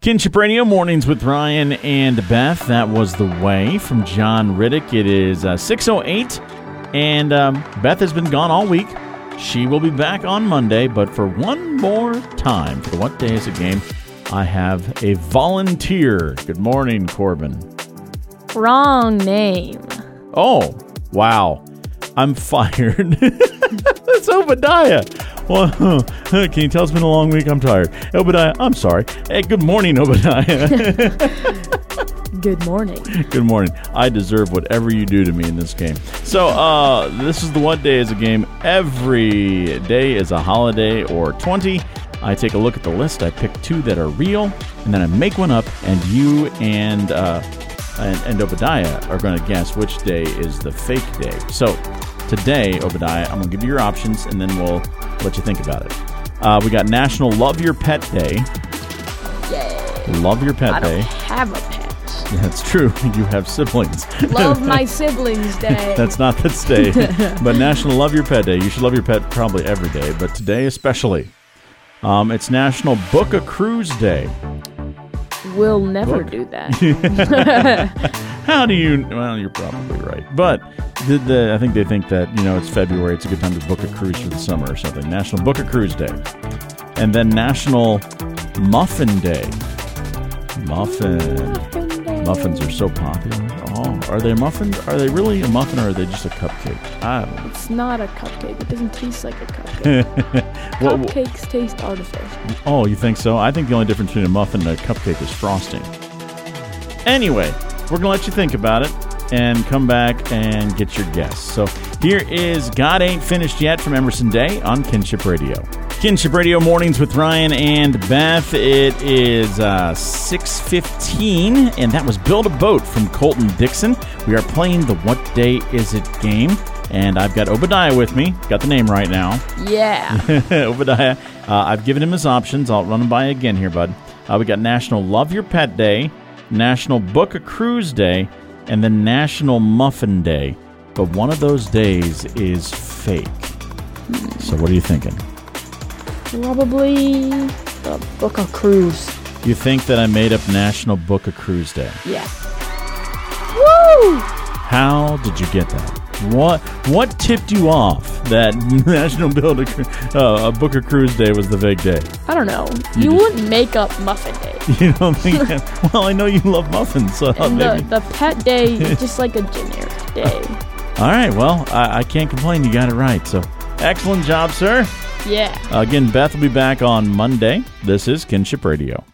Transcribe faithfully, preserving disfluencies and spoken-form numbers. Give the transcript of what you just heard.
Kinship Radio, Mornings with Ryan and Beth. That was The Way from John Riddick. It is uh, six oh eight, and um, Beth has been gone all week. She will be back on Monday, but for one more time, for the What Day Is a Game, I have a volunteer. Good morning, Corbin. Wrong name. Oh, wow. I'm fired. That's Obadiah. Well, can you tell it's been a long week? I'm tired. Obadiah, I'm sorry. Hey, good morning, Obadiah. Good morning. Good morning. I deserve whatever you do to me in this game. So, uh, this is the What Day Is a Game. Every day is a holiday or twenty. I take a look at the list. I pick two that are real, and then I make one up, and you and uh, and, and Obadiah are going to guess which day is the fake day. So, today, Obadiah, I'm going to give you your options, and then we'll let you think about it. Uh, we got National Love Your Pet Day. Yay. Love Your Pet I Day. don't have a pet. That's true. You have siblings. Love my siblings day. That's not this day. But National Love Your Pet Day. You should love your pet probably every day, but today especially. Um, it's National Book a Cruise Day. We'll never Book. do that. How do you... Well, you're probably right. But the, the, I think they think that, you know, it's February. It's a good time to book a cruise for the summer or something. National Book a Cruise Day. And then National Muffin Day. Muffin. Muffin day. Muffins are so popular. Oh, are they muffins? Are they really a muffin, or are they just a cupcake? I don't know. It's not a cupcake. It doesn't taste like a cupcake. Well, Cupcakes taste artificial. oh, you think so? I think the only difference between a muffin and a cupcake is frosting. Anyway, we're going to let you think about it and come back and get your guess. So here is God Ain't Finished Yet from Emerson Day on Kinship Radio. Kinship Radio Mornings with Ryan and Beth. It is uh, six fifteen, and that was Build a Boat from Colton Dixon. We are playing the What Day Is It game, and I've got Obadiah with me. Got the name right now. Yeah. Obadiah. Uh, I've given him his options. I'll run them by again here, bud. Uh, we got National Love Your Pet Day, National Book a Cruise Day, and then National Muffin Day. But one of those days is fake. So what are you thinking? Probably the Book a Cruise. You think that I made up National Book a Cruise Day? Yeah. Woo! How did you get that? What what tipped you off that National Build a, Cru- uh, a Book a Cruise Day was the fake day? I don't know. You You, just- wouldn't make up Muffin Day. You don't think that? Well, I know you love muffins, so And maybe. the, the pet day is just like a generic day. All right, well, I, I can't complain. You got it right. So excellent job, sir. Yeah. Again, Beth will be back on Monday. This is Kinship Radio.